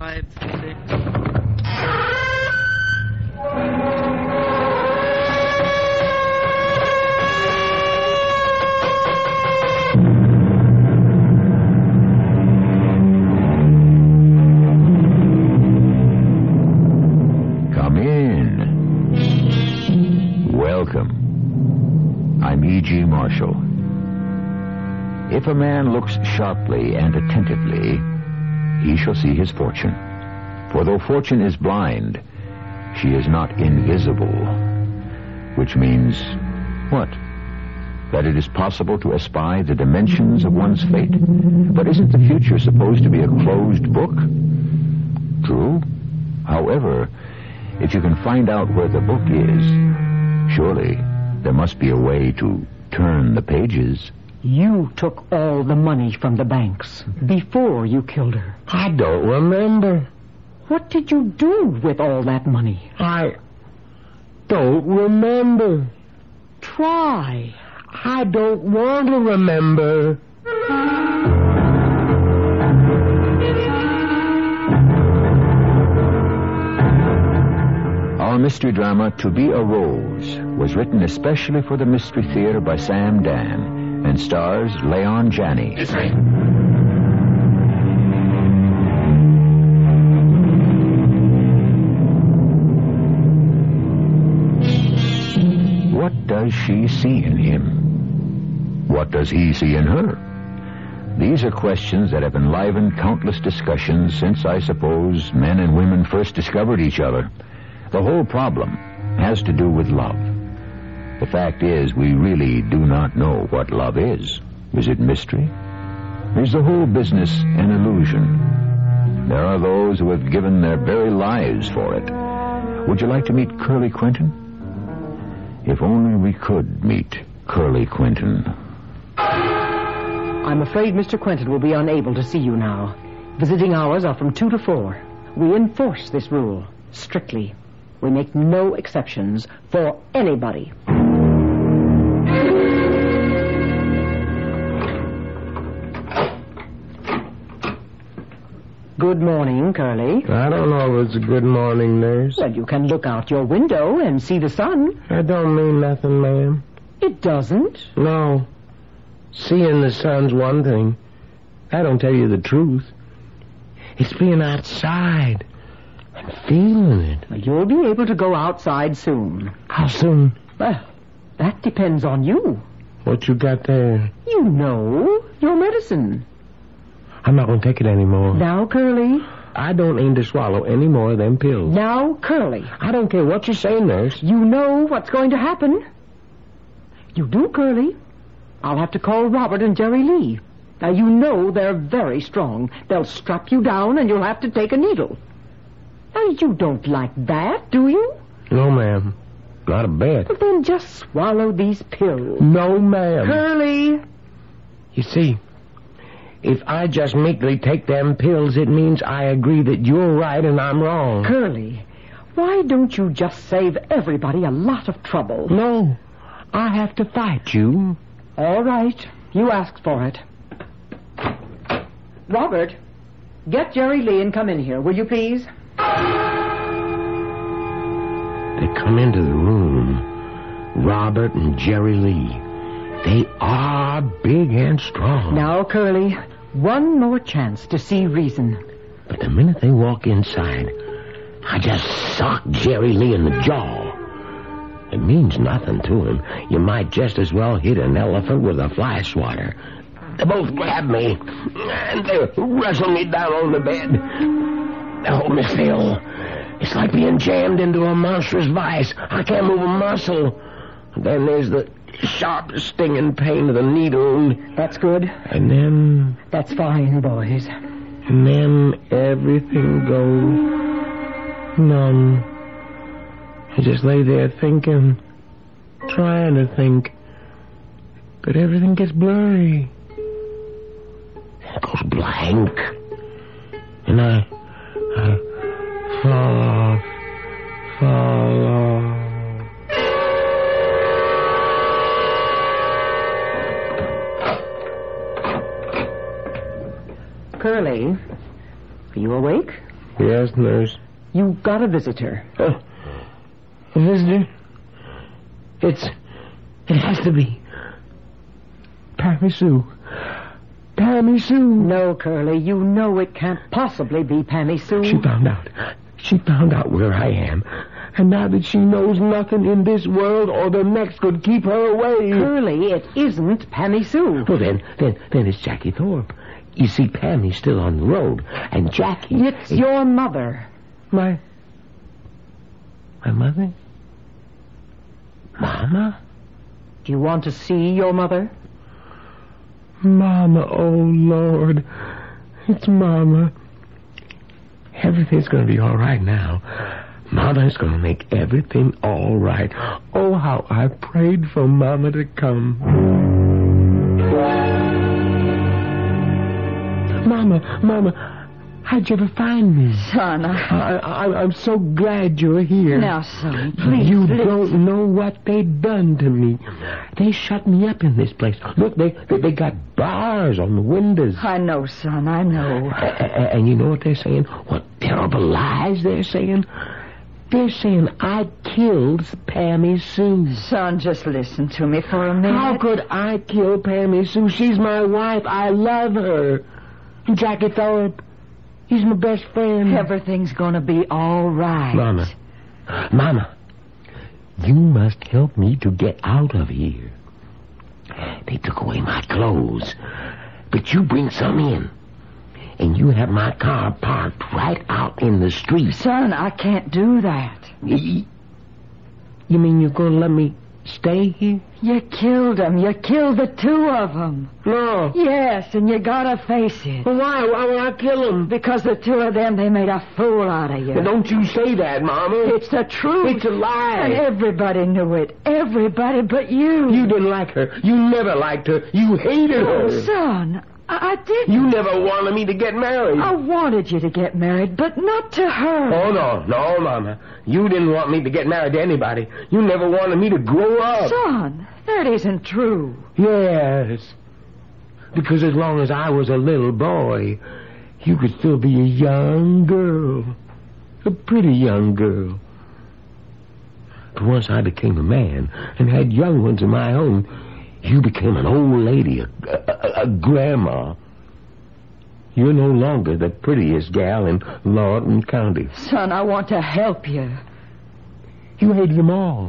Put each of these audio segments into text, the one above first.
5, 6. Come in. Welcome. I'm E.G. Marshall. If a man looks sharply and attentively, he shall see his fortune. For though fortune is blind, she is not invisible. Which means, what? That it is possible to espy the dimensions of one's fate. But isn't the future supposed to be a closed book? True. However, if you can find out where the book is, surely there must be a way to turn the pages. You took all the money from the banks before you killed her. I don't remember. What did you do with all that money? I don't remember. Try. I don't want to remember. Our mystery drama, To Be a Rose, was written especially for the Mystery Theater by Sam Dan and stars Leon Janney. Yes, sir. What does she see in him? What does he see in her? These are questions that have enlivened countless discussions since, I suppose, men and women first discovered each other. The whole problem has to do with love. The fact is, we really do not know what love is. Is it mystery? Is the whole business an illusion? There are those who have given their very lives for it. Would you like to meet Curly Quentin? If only we could meet Curly Quentin. I'm afraid Mr. Quentin will be unable to see you now. Visiting hours are from 2 to 4. We enforce this rule strictly. We make no exceptions for anybody. Good morning, Curly. I don't know if it's a good morning, nurse. Well, you can look out your window and see the sun. That don't mean nothing, ma'am. It doesn't. No. Seeing the sun's one thing. I don't tell you the truth. It's being outside and feeling it. Well, you'll be able to go outside soon. How soon? Well, that depends on you. What you got there? You know, your medicine. I'm not going to take it anymore. Now, Curly. I don't aim to swallow any more of them pills. Now, Curly. I don't care what you say, nurse. You know what's going to happen. You do, Curly. I'll have to call Robert and Jerry Lee. Now, you know they're very strong. They'll strap you down and you'll have to take a needle. Now, you don't like that, do you? No, ma'am. Not a bit. Well, then just swallow these pills. No, ma'am. Curly. You see, if I just meekly take them pills, it means I agree that you're right and I'm wrong. Curly, why don't you just save everybody a lot of trouble? No, I have to fight you. All right. You asked for it. Robert, get Jerry Lee and come in here, will you please? They come into the room. Robert and Jerry Lee. They are big and strong. Now, Curly, one more chance to see reason. But the minute they walk inside, I just sock Jerry Lee in the jaw. It means nothing to him. You might just as well hit an elephant with a fly swatter. They both grab me, and they wrestle me down on the bed. They hold me still. It's like being jammed into a monstrous vice. I can't move a muscle. Then there's the sharp, stinging pain of the needle. That's good. And then... That's fine, boys. And then everything goes numb. I just lay there thinking, trying to think. But everything gets blurry. It goes blank. And I fall off. Curly, are you awake? Yes, nurse. You've got a visitor. A visitor? It has to be Pammy Sue. Pammy Sue. No, Curly, you know it can't possibly be Pammy Sue. She found out. She found out where I am. And now that she knows nothing in this world or the next could keep her away. Curly, it isn't Pammy Sue. Well, then it's Jackie Thorpe. You see, Pammy's still on the road, and Jackie... It's your mother. My mother? Mama? Do you want to see your mother? Mama, oh, Lord. It's Mama. Everything's going to be all right now. Mama's going to make everything all right. Oh, how I prayed for Mama to come. Mama, how'd you ever find me? Son, I'm so glad you're here. Now, son, please. You don't know what they've done to me. They shut me up in this place. Look, they got bars on the windows. I know, son, I know. And you know what they're saying? What terrible lies they're saying? They're saying I killed Pammy Sue. Son, just listen to me for a minute. How could I kill Pammy Sue? She's my wife. I love her. Jackie Thorpe, he's my best friend. Everything's gonna be all right. Mama, you must help me to get out of here. They took away my clothes, but you bring some in. And you have my car parked right out in the street. Son, I can't do that. You mean you're going to let me stay here? You killed them. You killed the two of them. No. Yes, and you gotta face it. Well, why? Why would I kill them? Because the two of them, they made a fool out of you. Well, don't you say that, Mama. It's the truth. It's a lie. And everybody knew it. Everybody but you. You didn't like her. You never liked her. You hated her. Oh, son, I didn't. You never wanted me to get married. I wanted you to get married, but not to her. Oh, no, Mama. You didn't want me to get married to anybody. You never wanted me to grow up. Son, that isn't true. Yes. Because as long as I was a little boy, you could still be a young girl. A pretty young girl. But once I became a man and had young ones of my own, you became an old lady, a grandma. You're no longer the prettiest gal in Lawton County. Son, I want to help you. You hated them all.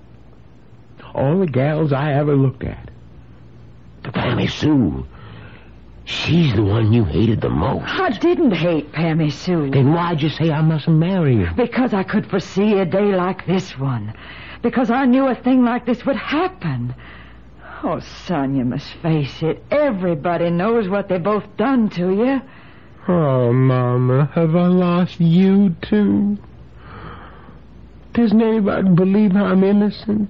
All the gals I ever looked at. But Pammy Sue, she's the one you hated the most. I didn't hate Pammy Sue. Then why'd you say I mustn't marry her? Because I could foresee a day like this one. Because I knew a thing like this would happen. Oh, son, you must face it. Everybody knows what they both done to you. Oh, Mama, have I lost you, too? Doesn't anybody believe I'm innocent?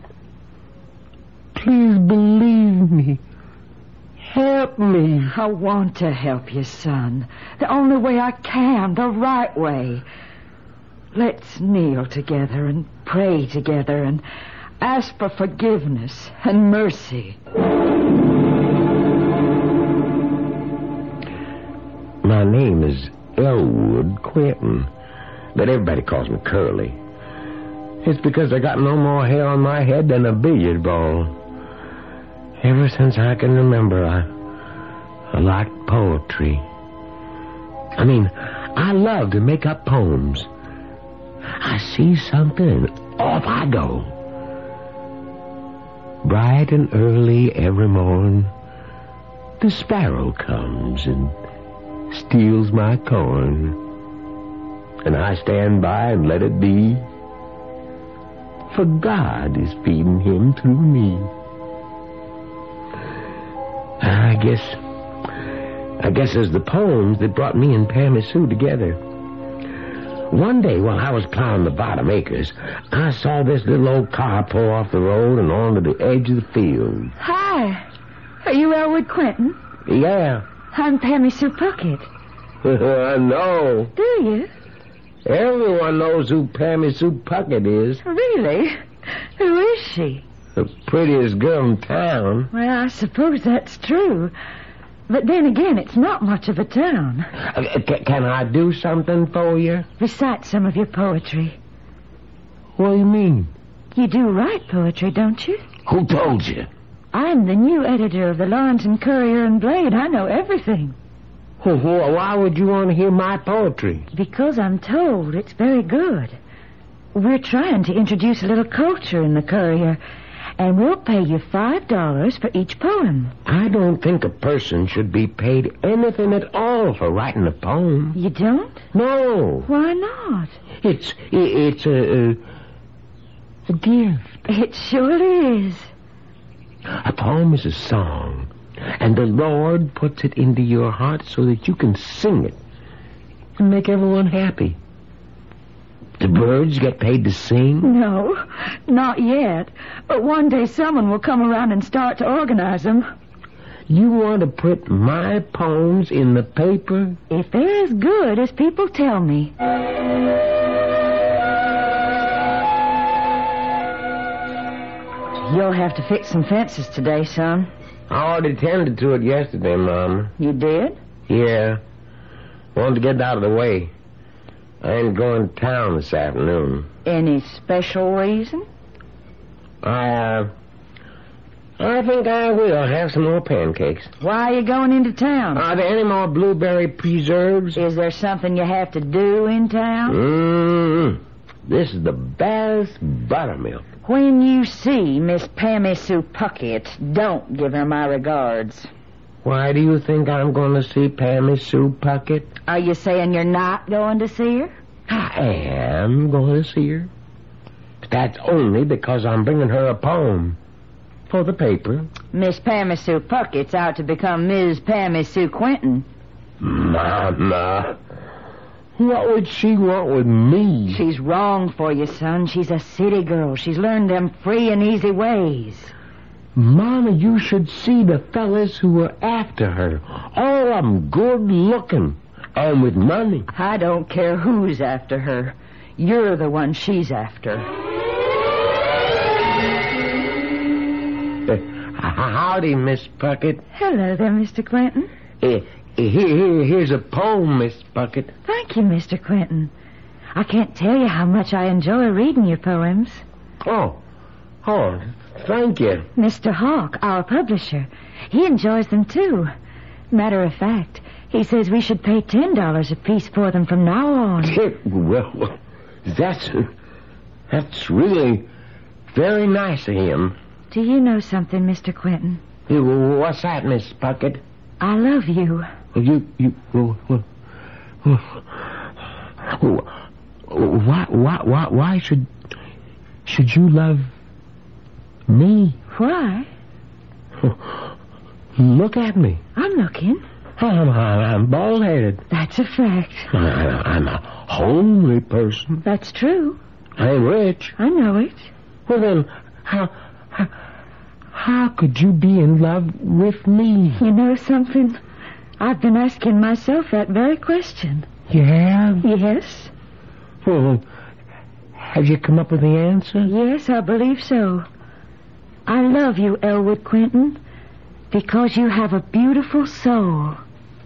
Please believe me. Help me. I want to help you, son. The only way I can, the right way. Let's kneel together and pray together and ask for forgiveness and mercy. My name is Elwood Quentin, but everybody calls me Curly. It's because I got no more hair on my head than a billiard ball. Ever since I can remember, I liked poetry. I mean, I love to make up poems. I see something and off I go. Bright and early every morn, the sparrow comes and steals my corn. And I stand by and let it be, for God is feeding him through me. I guess it's the poems that brought me and Pammy Sue together. One day while I was plowing the bottom acres, I saw this little old car pull off the road and onto the edge of the field. Hi. Are you Elwood Quentin? Yeah. I'm Pammy Sue Puckett. I know. Do you? Everyone knows who Pammy Sue Puckett is. Really? Who is she? The prettiest girl in town. Well, I suppose that's true. But then again, it's not much of a town. Can I do something for you? Recite some of your poetry. What do you mean? You do write poetry, don't you? Who told you? I'm the new editor of the Lawrence and Courier and Blade. I know everything. Why would you want to hear my poetry? Because I'm told it's very good. We're trying to introduce a little culture in the Courier, and we'll pay you $5 for each poem. I don't think a person should be paid anything at all for writing a poem. You don't? No. Why not? It's a gift. It surely is. A poem is a song, and the Lord puts it into your heart so that you can sing it and make everyone happy. Do birds get paid to sing? No, not yet. But one day someone will come around and start to organize them. You want to put my poems in the paper? If they're as good as people tell me. You'll have to fix some fences today, son. I already tended to it yesterday, Mama. You did? Yeah. Wanted to get out of the way. I ain't going to town this afternoon. Any special reason? I think I will have some more pancakes. Why are you going into town? Are there any more blueberry preserves? Is there something you have to do in town? This is the best buttermilk. When you see Miss Pammy Sue Puckett, don't give her my regards. Why do you think I'm going to see Pammy Sue Puckett? Are you saying you're not going to see her? I am going to see her. But that's only because I'm bringing her a poem for the paper. Miss Pammy Sue Puckett's out to become Ms. Pammy Sue Quentin. Mama, what would she want with me? She's wrong for you, son. She's a city girl. She's learned them free and easy ways. Mama, you should see the fellas who were after her. All of them good looking and with money. I don't care who's after her. You're the one she's after. Howdy, Miss Puckett. Hello there, Mr. Quentin. Here's a poem, Miss Puckett. Thank you, Mr. Quentin. I can't tell you how much I enjoy reading your poems. Oh, thank you. Mr. Hawk, our publisher, he enjoys them too. Matter of fact, he says we should pay $10 apiece for them from now on. Well, that's really very nice of him. Do you know something, Mr. Quentin? What's that, Miss Puckett? I love you. Why should you love me? Why? Look at me. I'm looking. I'm bald-headed. That's a fact. I'm a homely person. That's true. I ain't rich. I know it. Well, then, how could you be in love with me? You know something? I've been asking myself that very question. You have? Yes. Well, have you come up with the answer? Yes, I believe so. I love you, Elwood Quentin, because you have a beautiful soul.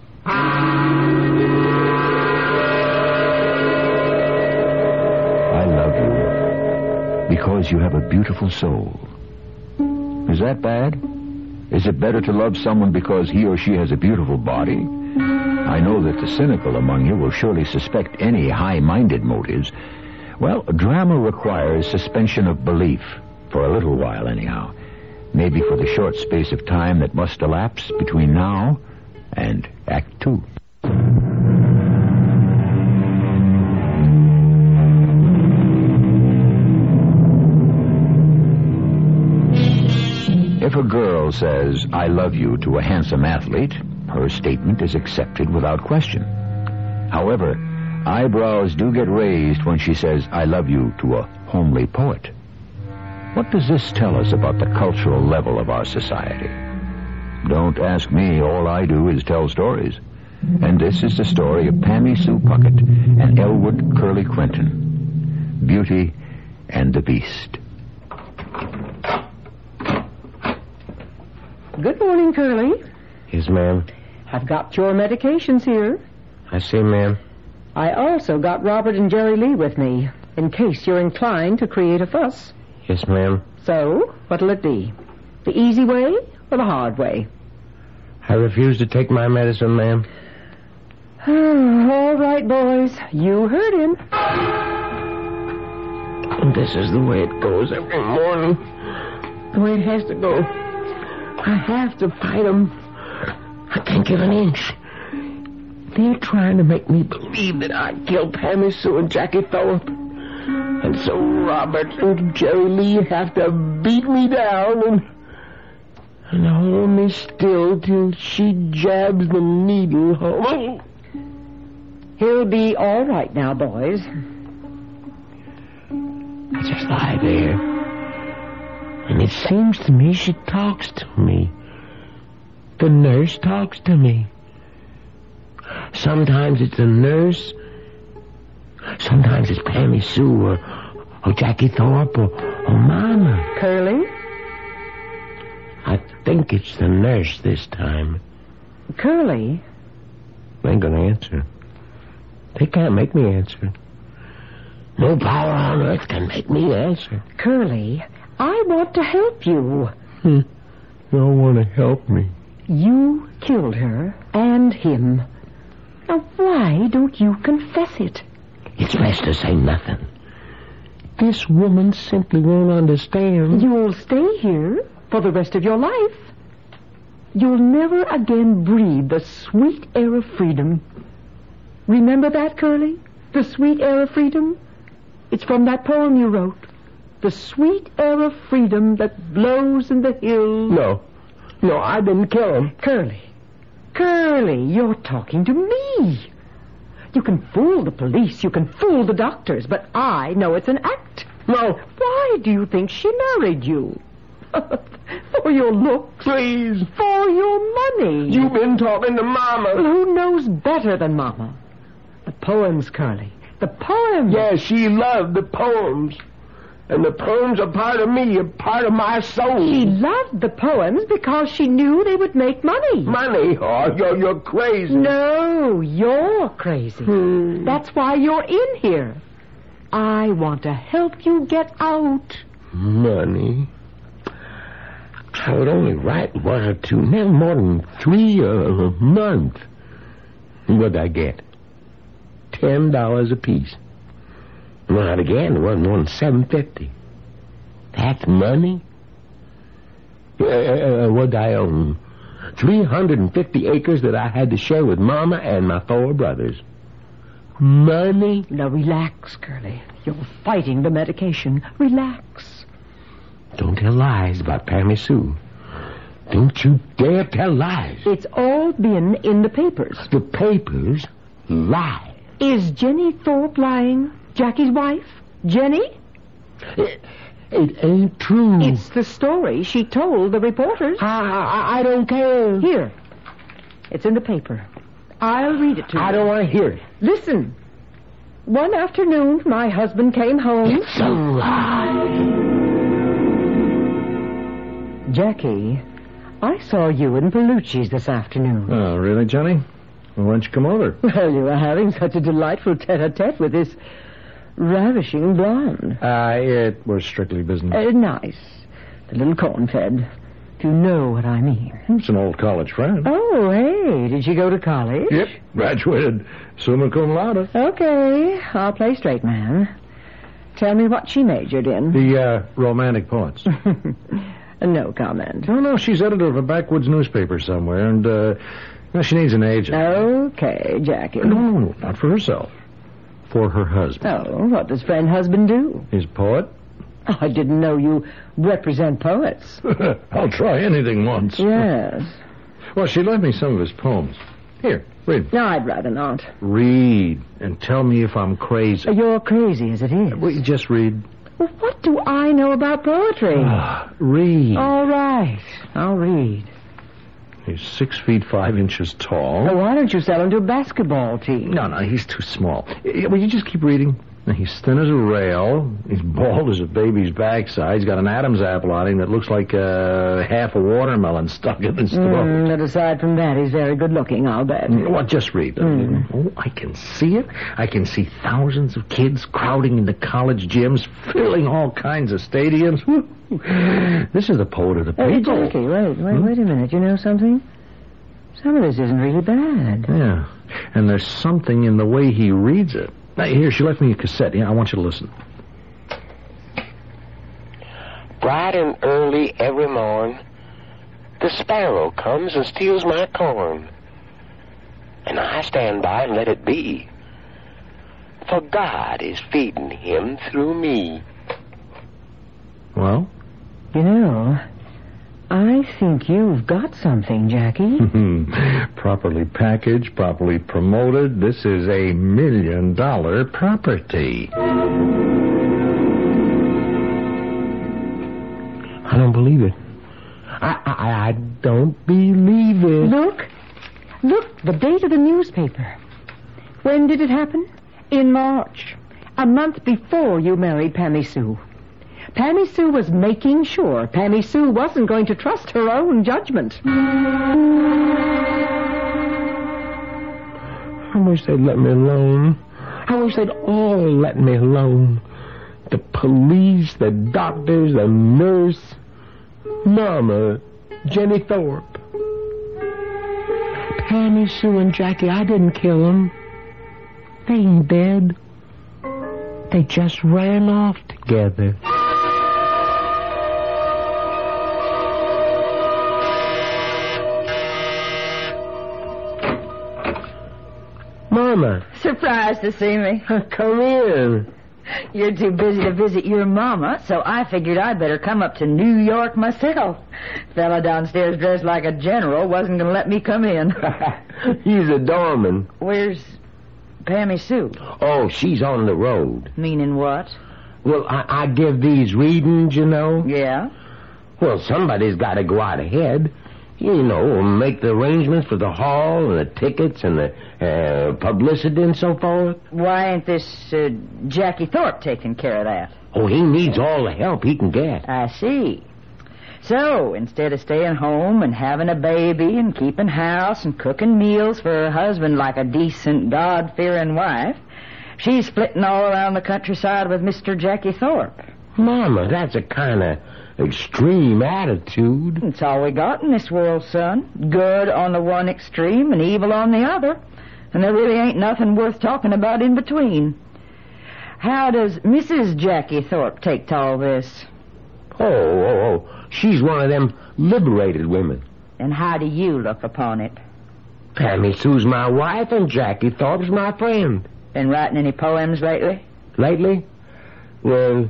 I love you because you have a beautiful soul. Is that bad? Is it better to love someone because he or she has a beautiful body? I know that the cynical among you will surely suspect any high-minded motives. Well, drama requires suspension of belief, for a little while anyhow. Maybe for the short space of time that must elapse between now and Act 2. If a girl says, "I love you" to a handsome athlete, her statement is accepted without question. However, eyebrows do get raised when she says, "I love you" to a homely poet. What does this tell us about the cultural level of our society? Don't ask me. All I do is tell stories. And this is the story of Pammy Sue Puckett and Elwood Curly Quentin. Beauty and the Beast. Good morning, Curly. Yes, ma'am. I've got your medications here. I see, ma'am. I also got Robert and Jerry Lee with me, in case you're inclined to create a fuss. Yes, ma'am. So, what'll it be? The easy way or the hard way? I refuse to take my medicine, ma'am. All right, boys. You heard him. And this is the way it goes every morning. The way it has to go. I have to fight them. I can't give an inch. They're trying to make me believe that I killed Pammy Sue and Jackie Thorpe. And so Robert and Jerry Lee have to beat me down and hold me still till she jabs the needle home. He'll be all right now, boys. I just lie there. And it seems to me she talks to me. The nurse talks to me. Sometimes it's a nurse. Sometimes it's Pammy Sue or Jackie Thorpe or Mama. Curly? I think it's the nurse this time. Curly? They ain't gonna answer. They can't make me answer. No power on earth can make me answer. Curly, I want to help you. You don't want to help me. You killed her and him. Now, why don't you confess it? It's best to say nothing. This woman simply won't understand. You'll stay here for the rest of your life. You'll never again breathe the sweet air of freedom. Remember that, Curly? The sweet air of freedom? It's from that poem you wrote. The sweet air of freedom that blows in the hills. No, I didn't kill him. Curly, you're talking to me. You can fool the police, you can fool the doctors, but I know it's an act. No. Why do you think she married you? For your looks? Please. For your money? You've been talking to Mama. Well, who knows better than Mama? The poems, Curly. The poems. Yeah, she loved the poems. And the poems are part of me, a part of my soul. She loved the poems because she knew they would make money. Money? Oh, you're crazy. No, you're crazy. That's why you're in here. I want to help you get out. Money? I would only write one or two, never more than 3 a month. What'd I get? $10 apiece. Well, again, it wasn't more than $7.50. That's money? What'd I own? 350 acres that I had to share with Mama and my 4 brothers. Money? Now, relax, Curly. You're fighting the medication. Relax. Don't tell lies about Pammy Sue. Don't you dare tell lies. It's all been in the papers. The papers lie. Is Jenny Thorpe lying? Jackie's wife? Jenny? It ain't true. It's the story she told the reporters. I don't care. Here. It's in the paper. I'll read it to you. I don't want to hear it. Listen. One afternoon, my husband came home. It's a lie. Jackie, I saw you in Palucci's this afternoon. Oh, really, Johnny? Well, why don't you come over? Well, you were having such a delightful tete-a-tete with this ravishing blonde. It was strictly business. Nice. The little corn-fed. You know what I mean. It's an old college friend. Oh, hey, did she go to college? Yep, graduated summa cum laude. Okay, I'll play straight man. Tell me what she majored in. The romantic poets. No comment. No, she's editor of a backwoods newspaper somewhere, and well, she needs an agent. Okay, Jackie. No, not for herself. For her husband. Oh, what does friend husband do? He's a poet. Oh, I didn't know you represent poets. I'll try anything once. Yes. Well, she lent me some of his poems. Here, read. No, I'd rather not. Read, and tell me if I'm crazy. You're crazy as it is. Well, you just read. Well, what do I know about poetry? Read. All right, I'll read. He's 6 feet 5 inches tall. Well, why don't you sell him to a basketball team? No, he's too small. Will you just keep reading? He's thin as a rail. He's bald as a baby's backside. He's got an Adam's apple on him that looks like half a watermelon stuck in his throat. But aside from that, he's very good looking, I'll bet. What? Just read. Oh, I can see it. I can see thousands of kids crowding into college gyms, filling all kinds of stadiums. This is the poet of the people. Hey, Jackie, wait a minute. You know something? Some of this isn't really bad. Yeah, and there's something in the way he reads it. Here, she left me a cassette. Yeah, I want you to listen. Bright and early every morn, the sparrow comes and steals my corn. And I stand by and let it be, for God is feeding him through me. Well? You know, I think you've got something, Jackie. Properly packaged, properly promoted. This is $1 million property. I don't believe it. I don't believe it. Look, the date of the newspaper. When did it happen? In March. A month before you married Pammy Sue. Pammy Sue was making sure Pammy Sue wasn't going to trust her own judgment. I wish they'd let me alone. I wish they'd all let me alone. The police, the doctors, the nurse, Mama, Jenny Thorpe. Pammy Sue and Jackie, I didn't kill them. They ain't dead. They just ran off together. Mama. Surprised to see me. Come in. You're too busy to visit your mama, so I figured I'd better come up to New York myself. Fella downstairs dressed like a general wasn't going to let me come in. He's a doorman. Where's Pammy Sue? Oh, she's on the road. Meaning what? Well, I give these readings, you know. Yeah? Well, somebody's got to go out ahead. You know, make the arrangements for the hall and the tickets and the publicity and so forth. Why ain't this Jackie Thorpe taking care of that? Oh, he needs all the help he can get. I see. So, instead of staying home and having a baby and keeping house and cooking meals for her husband like a decent, God-fearing wife, she's flitting all around the countryside with Mr. Jackie Thorpe. Mama, that's a kind of extreme attitude. It's all we got in this world, son. Good on the one extreme and evil on the other. And there really ain't nothing worth talking about in between. How does Mrs. Jackie Thorpe take to all this? Oh, she's one of them liberated women. And how do you look upon it? Pammy Sue's my wife and Jackie Thorpe's my friend. Been writing any poems lately? Lately? Well,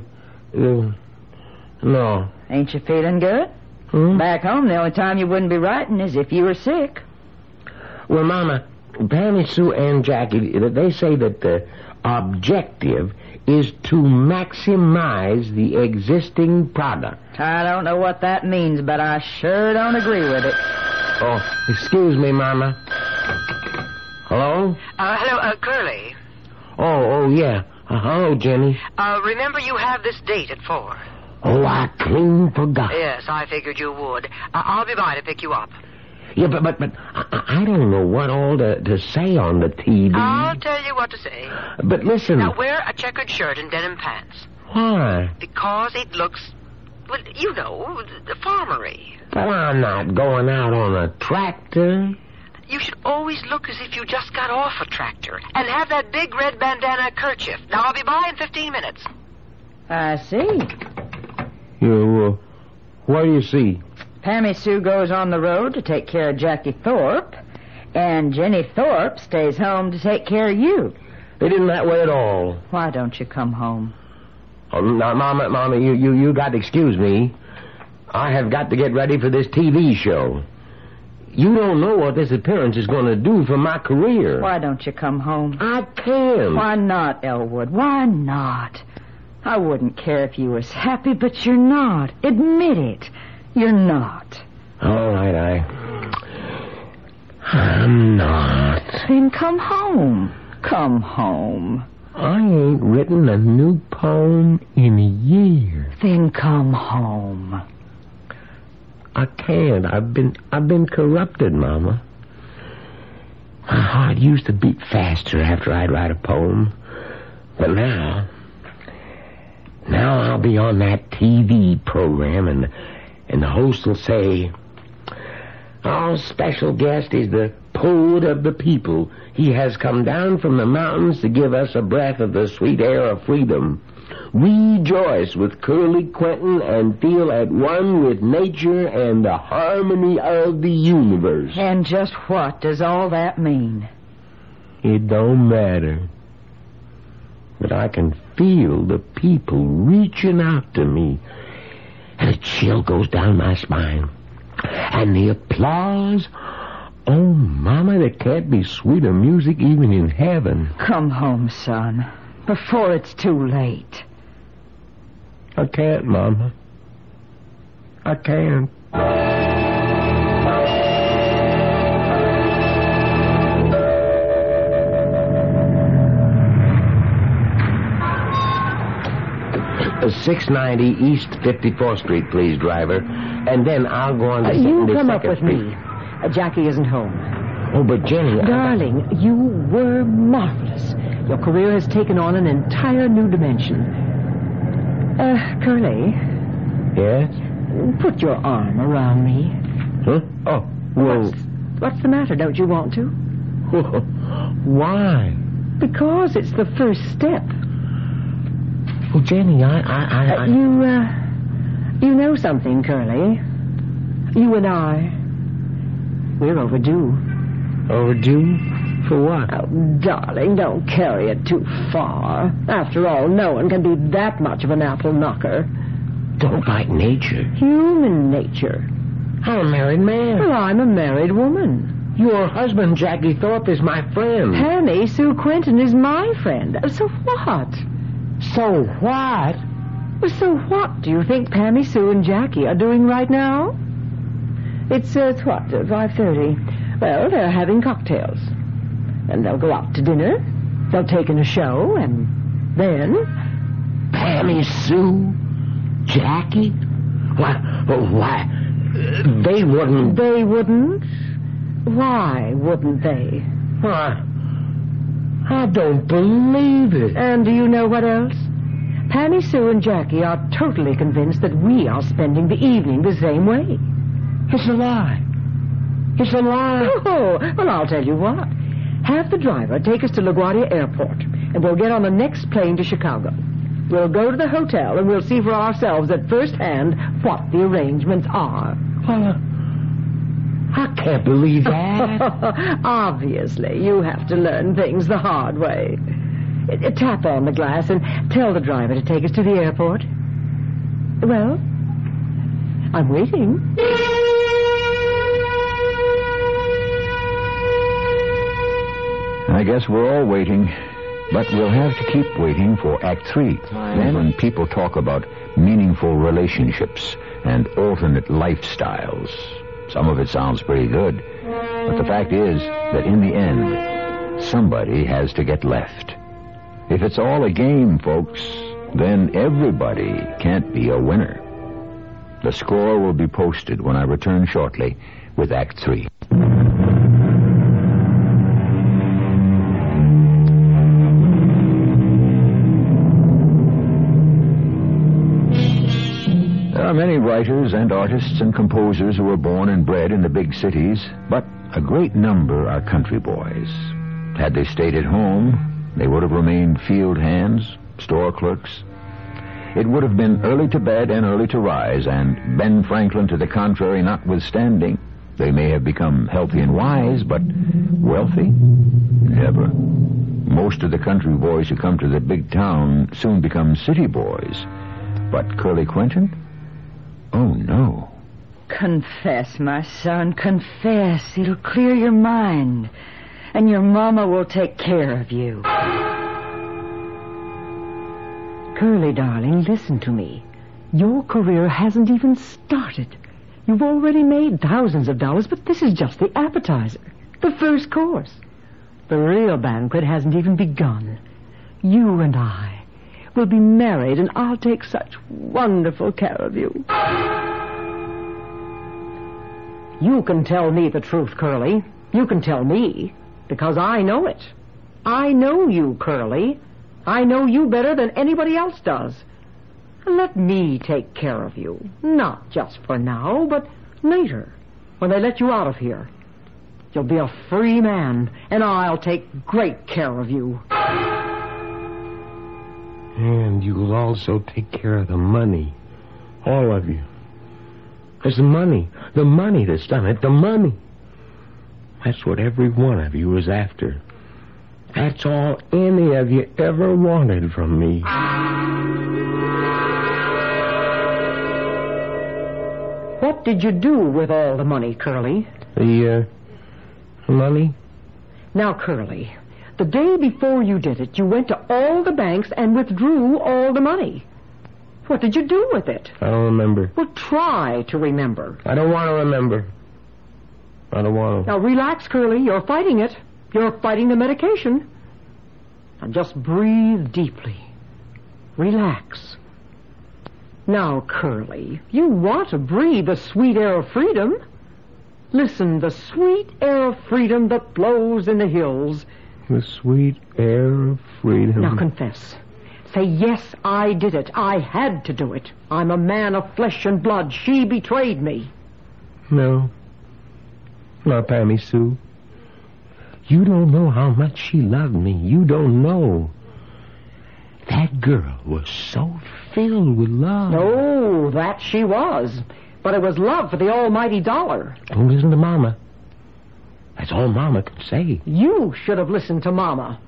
no. Ain't you feeling good? Back home, the only time you wouldn't be writing is if you were sick. Well, Mama, Pammy Sue and Jackie, they say that the objective is to maximize the existing product. I don't know what that means, but I sure don't agree with it. Oh, excuse me, Mama. Hello? Hello, Curly. Oh, yeah. Hello, Jenny. Remember you have this date at 4. Oh, I clean forgot. Yes, I figured you would. I'll be by to pick you up. Yeah, but I don't know what all to say on the TV. I'll tell you what to say. But listen. Now, wear a checkered shirt and denim pants. Why? Because it looks, well, you know, farmery. But I'm not going out on a tractor. You should always look as if you just got off a tractor. And have that big red bandana kerchief. Now, I'll be by in 15 minutes. I see. What do you see? Pammy Sue goes on the road to take care of Jackie Thorpe, and Jenny Thorpe stays home to take care of you. It isn't that way at all. Why don't you come home? Oh, now, Mama, you got to excuse me. I have got to get ready for this TV show. You don't know what this appearance is going to do for my career. Why don't you come home? I can't. Why not, Elwood? Why not? I wouldn't care if you was happy, but you're not. Admit it. You're not. All right, I'm not. Then come home. Come home. I ain't written a new poem in a year. Then come home. I can't. I've been corrupted, Mama. My heart used to beat faster after I'd write a poem. But now I'll be on that TV program and the host will say, our special guest is the poet of the people. He has come down from the mountains to give us a breath of the sweet air of freedom. Rejoice with Curly Quentin and feel at one with nature and the harmony of the universe. And just what does all that mean? It don't matter. But I can feel the people reaching out to me. And a chill goes down my spine. And the applause... Oh, Mama, there can't be sweeter music even in heaven. Come home, son, before it's too late. I can't, Mama. I can't. Uh, 690 East 54th Street, please, driver. And then I'll go on to You 72nd come up with Street. me. Jackie isn't home. Oh, but Jenny... Darling, you were marvelous. Your career has taken on an entire new dimension. Curly, Yes? put your arm around me. Huh? Oh, well... What's the matter? Don't you want to? Why? Because it's the first step. Well, Jenny, You know something, Curly. You and I, we're overdue. Overdue? For what? Oh, darling, don't carry it too far. After all, no one can be that much of an apple knocker. Don't fight nature. Human nature. I'm a married man. Well, I'm a married woman. Your husband, Jackie Thorpe, is my friend. Pammy Sue Quentin is my friend. So what? So what? Well, so what do you think Pammy Sue and Jackie are doing right now? It's, 5:30. Well, they're having cocktails. And they'll go out to dinner. They'll take in a show, and then... Pammy Sue? Jackie? Why, they wouldn't... They wouldn't? Why wouldn't they? Why, I don't believe it. And do you know what else? Pammy Sue and Jackie are totally convinced that we are spending the evening the same way. It's a lie. It's a lie. Oh, well, I'll tell you what. Have the driver take us to LaGuardia Airport, and we'll get on the next plane to Chicago. We'll go to the hotel, and we'll see for ourselves at first hand what the arrangements are. Well, I can't believe that. Obviously, you have to learn things the hard way. Tap on the glass and tell the driver to take us to the airport. Well, I'm waiting. I guess we're all waiting, but we'll have to keep waiting for Act 3. Then when people talk about meaningful relationships and alternate lifestyles, some of it sounds pretty good. But the fact is that in the end, somebody has to get left. If it's all a game, folks, then everybody can't be a winner. The score will be posted when I return shortly with Act 3. There are many writers and artists and composers who were born and bred in the big cities, but a great number are country boys. Had they stayed at home, they would have remained field hands, store clerks. It would have been early to bed and early to rise, and Ben Franklin to the contrary notwithstanding. They may have become healthy and wise, but wealthy? Never. Most of the country boys who come to the big town soon become city boys. But Curly Quentin? Oh, no. Confess, my son, confess. It'll clear your mind. And your mama will take care of you. Curly, darling, listen to me. Your career hasn't even started. You've already made thousands of dollars, but this is just the appetizer, the first course. The real banquet hasn't even begun. You and I will be married, and I'll take such wonderful care of you. You can tell me the truth, Curly. You can tell me, because I know it. I know you, Curly. I know you better than anybody else does. Let me take care of you. Not just for now, but later, when they let you out of here. You'll be a free man, and I'll take great care of you. And you'll also take care of the money. All of you. It's the money that's done it, the money. That's what every one of you is after. That's all any of you ever wanted from me. What did you do with all the money, Curly? The money? Now, Curly, the day before you did it, you went to all the banks and withdrew all the money. What did you do with it? I don't remember. Well, try to remember. I don't want to remember. I don't want to. Now, relax, Curly. You're fighting it. You're fighting the medication. Now, just breathe deeply. Relax. Now, Curly, you want to breathe the sweet air of freedom. Listen, the sweet air of freedom that blows in the hills. The sweet air of freedom. Now, confess. Say, yes, I did it. I had to do it. I'm a man of flesh and blood. She betrayed me. No. Not Pammy Sue. You don't know how much she loved me. You don't know. That girl was so filled with love. Oh, that she was. But it was love for the almighty dollar. Don't listen to Mama. That's all Mama can say. You should have listened to Mama.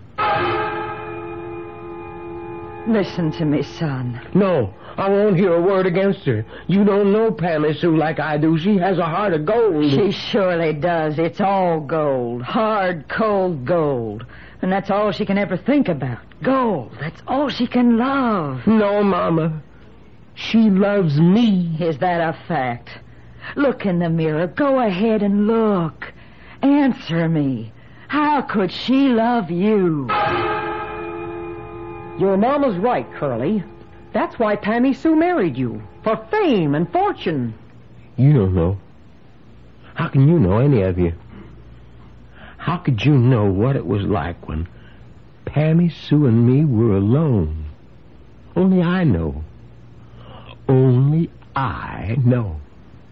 Listen to me, son. No, I won't hear a word against her. You don't know Pammy Sue like I do. She has a heart of gold. She surely does. It's all gold. Hard, cold gold. And that's all she can ever think about. Gold. That's all she can love. No, Mama. She loves me. Is that a fact? Look in the mirror. Go ahead and look. Answer me. How could she love you? Your mama's right, Curly. That's why Pammy Sue married you. For fame and fortune. You don't know. How can you know, any of you? How could you know what it was like when Pammy Sue and me were alone? Only I know. Only I know.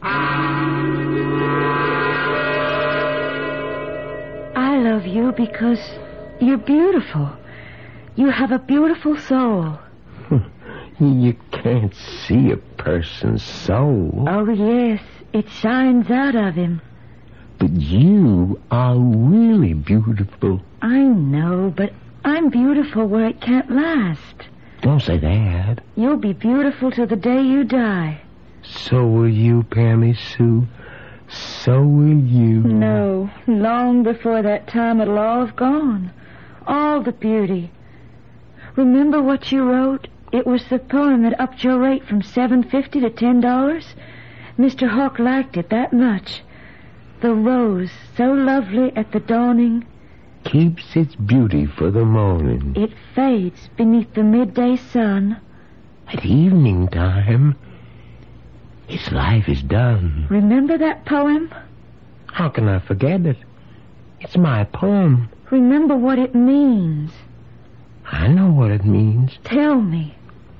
I love you because you're beautiful. You have a beautiful soul. You can't see a person's soul. Oh, yes. It shines out of him. But you are really beautiful. I know, but I'm beautiful where it can't last. Don't say that. You'll be beautiful till the day you die. So will you, Pammy Sue. So will you. No, long before that time it'll all have gone. All the beauty. Remember what you wrote? It was the poem that upped your rate from $7.50 to $10. Mr. Hawk liked it that much. The rose, so lovely at the dawning, keeps its beauty for the morning. It fades beneath the midday sun. At evening time, its life is done. Remember that poem? How can I forget it? It's my poem. Remember what it means. I know what it means. Tell me.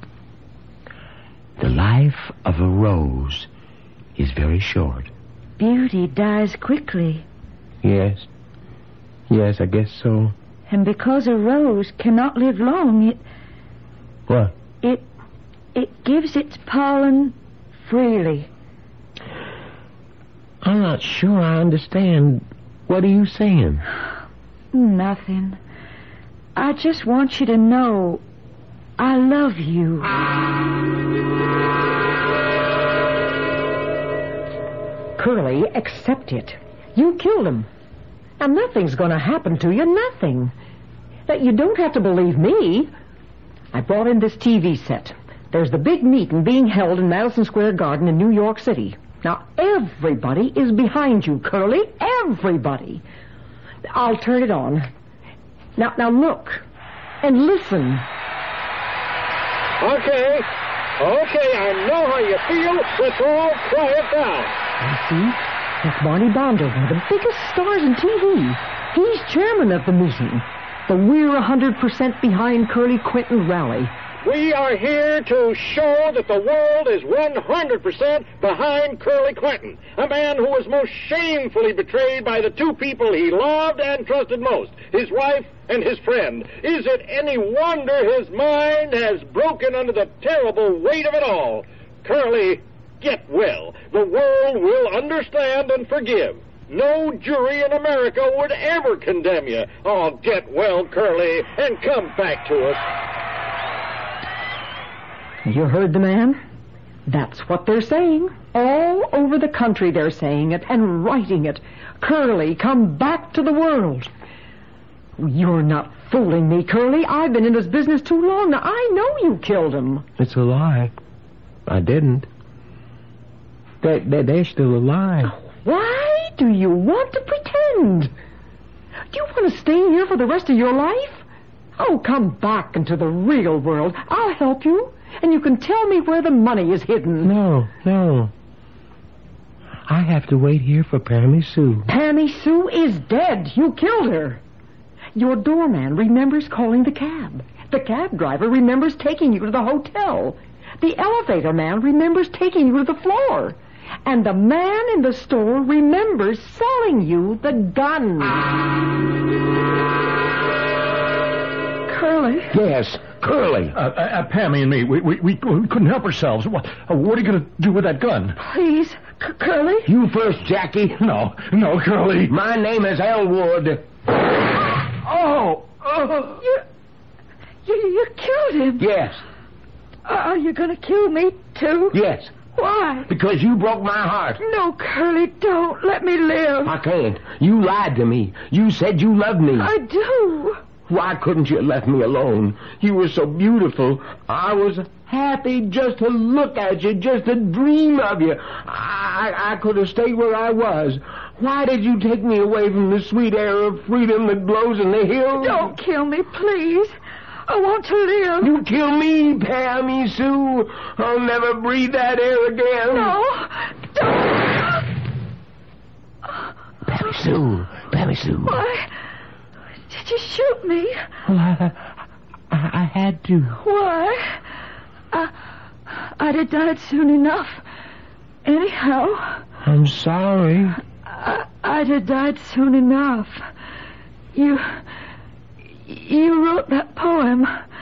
The life of a rose is very short. Beauty dies quickly. Yes. Yes, I guess so. And because a rose cannot live long, What? It gives its pollen freely. I'm not sure I understand. What are you saying? Nothing. I just want you to know I love you. Curly, accept it. You killed him. And nothing's going to happen to you, nothing. That you don't have to believe me. I brought in this TV set. There's the big meeting being held in Madison Square Garden in New York City. Now, everybody is behind you, Curly. Everybody. I'll turn it on. Now look. and listen. Okay, I know how you feel. Let's all quiet down. You see, that's Barney Bonder, one of the biggest stars in TV. He's chairman of the meeting. The We're 100% Behind Curly Quentin rally. We are here to show that the world is 100% behind Curly Quentin, a man who was most shamefully betrayed by the two people he loved and trusted most, his wife and his friend. Is it any wonder his mind has broken under the terrible weight of it all? Curly, get well. The world will understand and forgive. No jury in America would ever condemn you. Oh, get well, Curly, and come back to us. You heard the man? That's what they're saying. All over the country they're saying it and writing it. Curly, come back to the world. You're not fooling me, Curly. I've been in this business too long. Now, I know you killed him. It's a lie. I didn't. They're still alive. Why do you want to pretend? Do you want to stay here for the rest of your life? Oh, come back into the real world. I'll help you. And you can tell me where the money is hidden. No. I have to wait here for Pammy Sue. Pammy Sue is dead. You killed her. Your doorman remembers calling the cab. The cab driver remembers taking you to the hotel. The elevator man remembers taking you to the floor. And the man in the store remembers selling you the gun. Curly? Yes, Curly. Pammy and me, we couldn't help ourselves. What are you going to do with that gun? Please, Curly? You first, Jackie. No, Curly. My name is Elwood. Oh! You killed him. Yes. Are you going to kill me, too? Yes. Why? Because you broke my heart. No, Curly, don't. Let me live. I can't. You lied to me. You said you loved me. I do. Why couldn't you have left me alone? You were so beautiful. I was happy just to look at you, just to dream of you. I could have stayed where I was. Why did you take me away from the sweet air of freedom that blows in the hills? Don't kill me, please. I want to live. You kill me, Pammy Sue. I'll never breathe that air again. No, don't. Pammy Sue. Why did you shoot me? Well, I had to. Why? I'd have died soon enough. Anyhow. I'm sorry. I'd have died soon enough. You wrote that poem.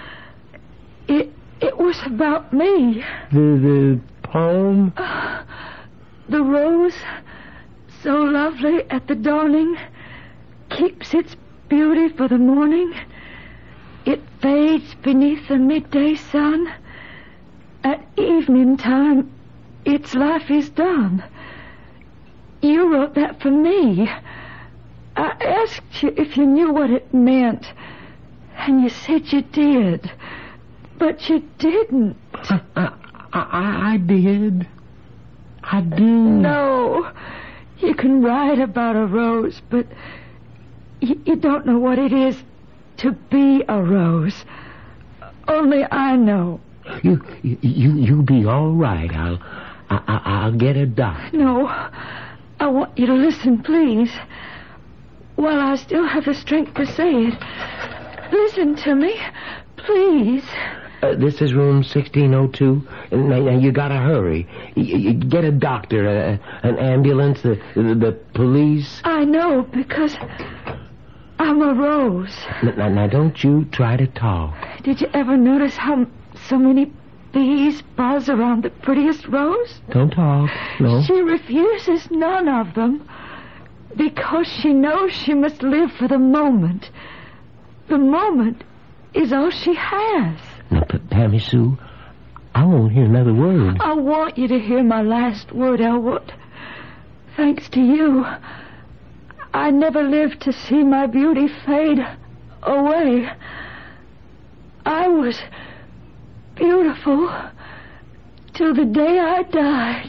It was about me. The poem? The rose, so lovely at the dawning, keeps its beauty for the morning. It fades beneath the midday sun. At evening time, its life is done. You wrote that for me. I asked you if you knew what it meant, and you said you did. But you didn't. I did. I do. No. You can write about a rose, but you don't know what it is to be a rose. Only I know. You be all right. I'll get a doctor. No. I want you to listen, please. While I still have the strength to say it. Listen to me, please. This is room 1602. Now you gotta hurry. You get a doctor, an ambulance, the police. I know, because I'm a rose. Now don't you try to talk. Did you ever notice how so many bees buzz around the prettiest rose? Don't talk, no. She refuses none of them because she knows she must live for the moment. The moment is all she has. Now, Pammy Sue, I won't hear another word. I want you to hear my last word, Elwood. Thanks to you, I never lived to see my beauty fade away. I was beautiful till the day I died.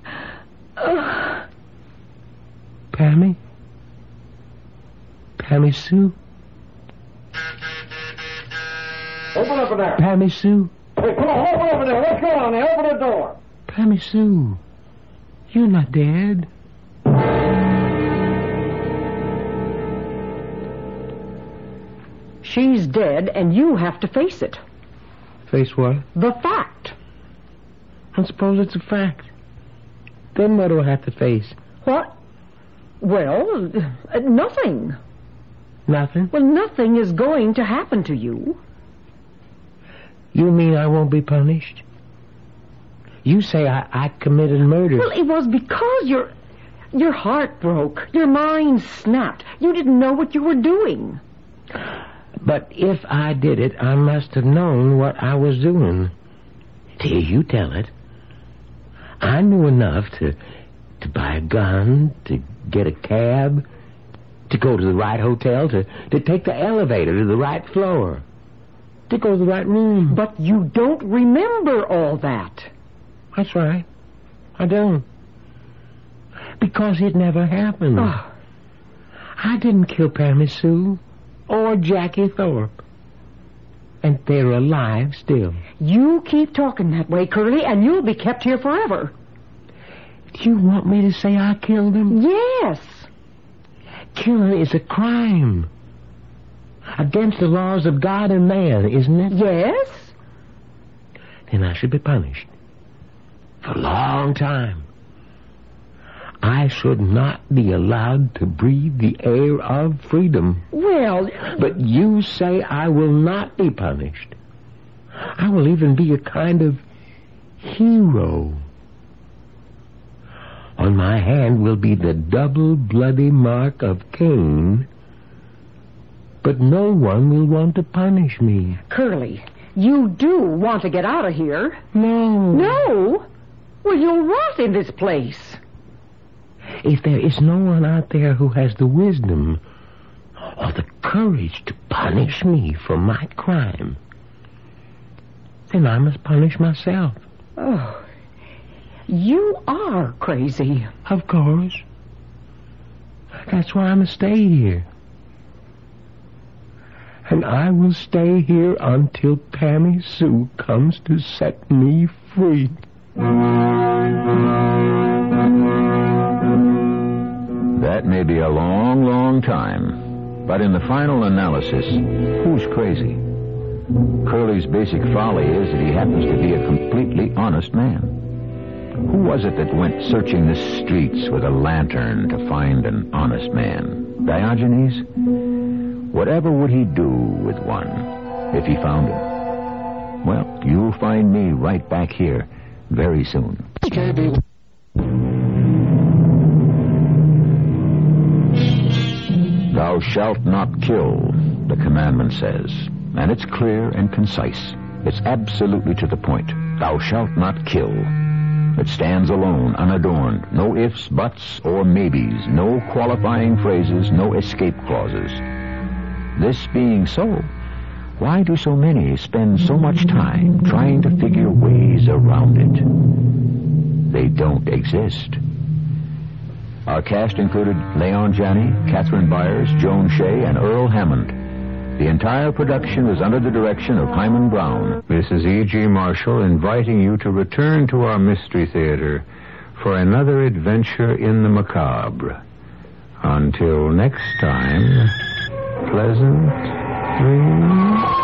Pammy Sue? Open up in there. Pammy Sue. Hey, come on, open up in there. What's going on there? Open the door. Pammy Sue. You're not dead. She's dead, and you have to face it. Face what? The fact. I suppose it's a fact. Then what do I have to face? What? Well, nothing. Nothing? Well, nothing is going to happen to you. You mean I won't be punished? You say I committed murder. Well, it was because your heart broke. Your mind snapped. You didn't know what you were doing. But if I did it, I must have known what I was doing. Here, you tell it. I knew enough to buy a gun, to get a cab, to go to the right hotel, to take the elevator to the right floor, to go to the right room. But you don't remember all that. That's right. I don't. Because it never happened. Oh. I didn't kill Pammy Sue or Jackie Thorpe. And they're alive still. You keep talking that way, Curly, and you'll be kept here forever. Do you want me to say I killed them? Yes. Killing is a crime. Against the laws of God and man, isn't it? Yes. Then I should be punished. For a long time. I should not be allowed to breathe the air of freedom. Well... But you say I will not be punished. I will even be a kind of hero. On my hand will be the double bloody mark of Cain, but no one will want to punish me. Curly, you do want to get out of here. No. No? Well, you'll rot in this place. If there is no one out there who has the wisdom or the courage to punish me for my crime, then I must punish myself. Oh, you are crazy. Of course. That's why I must stay here. And I will stay here until Pammy Sue comes to set me free. That may be a long, long time, but in the final analysis, who's crazy? Curly's basic folly is that he happens to be a completely honest man. Who was it that went searching the streets with a lantern to find an honest man? Diogenes? Whatever would he do with one if he found him? Well, you'll find me right back here very soon. Thou shalt not kill, the commandment says. And it's clear and concise. It's absolutely to the point. Thou shalt not kill. It stands alone, unadorned. No ifs, buts, or maybes. No qualifying phrases, no escape clauses. This being so, why do so many spend so much time trying to figure ways around it? They don't exist. Our cast included Leon Janney, Catherine Byers, Joan Shea, and Earl Hammond. The entire production was under the direction of Hyman Brown. This is E.G. Marshall inviting you to return to our Mystery Theater for another adventure in the macabre. Until next time, pleasant dreams.